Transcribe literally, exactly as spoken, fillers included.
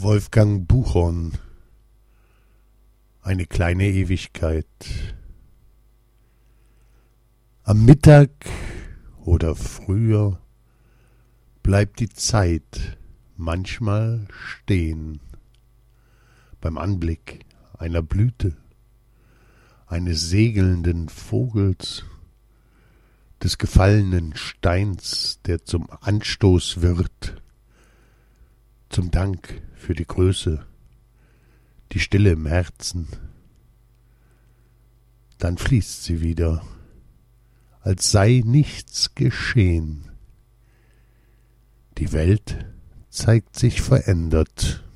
Wolfgang Buchorn. Eine kleine Ewigkeit. Am Mittag oder früher bleibt die Zeit manchmal stehen. Beim Anblick einer Blüte, eines segelnden Vogels, des gefallenen Steins, der zum Anstoß wird, zum Dank für die Größe, die Stille im Herzen. Dann fließt sie wieder, als sei nichts geschehen. Die Welt zeigt sich verändert.